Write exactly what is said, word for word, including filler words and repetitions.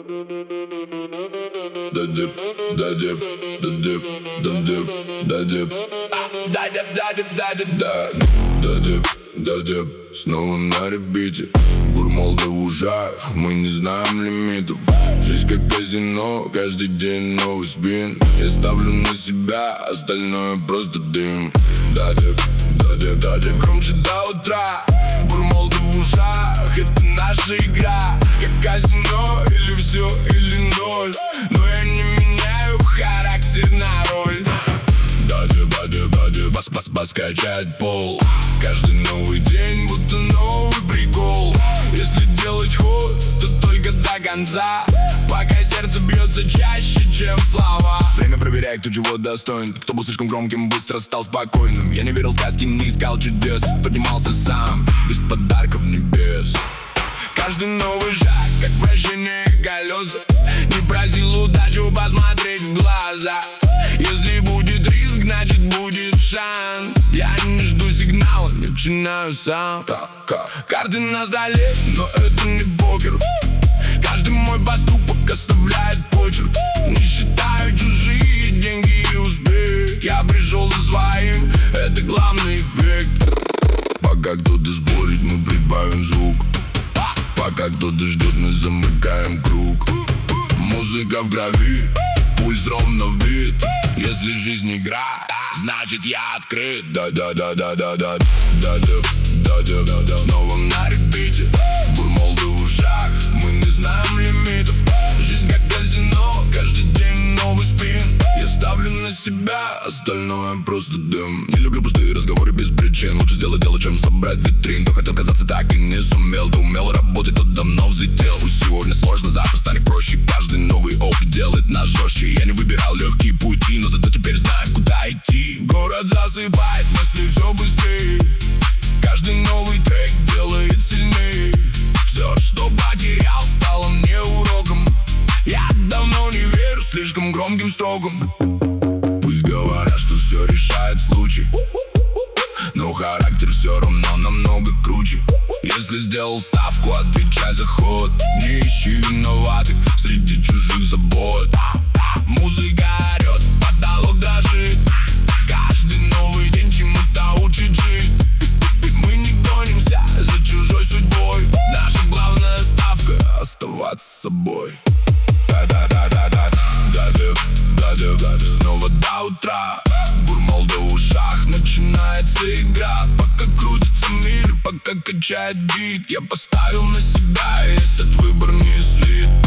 Дадип, дадип, дадип, дадип, дадип, дадип, дадип, дадип, дадип, дадип. Снова на репите, бурмолда в ушах, мы не знаем лимитов. Жизнь как казино, каждый день новый спин. Я ставлю на себя, остальное просто дым. Дадип, дадип, дадип, громче до утра. Бурмолда в ушах, это наша игра. Как казино, или все, или ноль. Но я не меняю характер на роль. Дадип, дадип, дадип, бас-бас-бас качает пол. Каждый новый день, будто новый прикол. Если делать ход, то только до конца, пока сердце бьется чаще, чем слова. Время проверяет, кто чего достоин. Кто был слишком громким, быстро стал спокойным. Я не верил в сказки, не искал чудес. Поднимался сам, без подарков небес. Каждый новый шаг, как вращение колеса. Не просил удачу посмотреть в глаза. Если будет риск, значит будет шанс. Я не жду сигнала, начинаю сам. Карты на столе, но это не покер. Каждый мой поступок оставляет почерк. Не считаю чужие деньги и успех. Я пришел за своим, это главный эффект. Пока кто-то спорит, мы прибавим звук. Пока кто-то ждет, мы замыкаем круг. Музыка в крови, пульс ровно в бит. Если жизнь игра, значит я открыт. Да-да-да-да-да-да, да-да-да-да-да. Снова на репите, бурмолда в ушах, мы не знаем лимитов. Жизнь как казино, каждый день новый спин. Я ставлю на себя, остальное просто дым. Не люблю пустые разговоры без причин. Лучше сделать дело, чем собрать витрин. Кто хотел казаться, так и не сумел. Ты умел работать, тот давно взлетел. Пусть сегодня сложно, завтра станет проще. Каждый новый опыт делает нас жестче. Я не выбирал легкие пути, но зато теперь знаем, куда идти. Город засыпает, мысли все быстрее. Каждый новый трек делает сильнее. Все, что потерял, стало мне уроком. Я давно не верю слишком громким строкам. Пусть говорят, что все решает случай, но характер все равно намного круче. Если сделал ставку, отвечай за ход. Не ищи виноватых среди чужих забот. Музыка орет, потолок дрожит. Каждый новый день чему-то учит жить. Мы не гонимся за чужой судьбой. Наша главная ставка — оставаться собой. Да-да-да-да-да, дадип, дадип, дадип. Снова до утра, бурмолда в ушах, начинается игра. Пока крутится мир, пока качает бит. Я поставил на себя, и этот выбор не слит.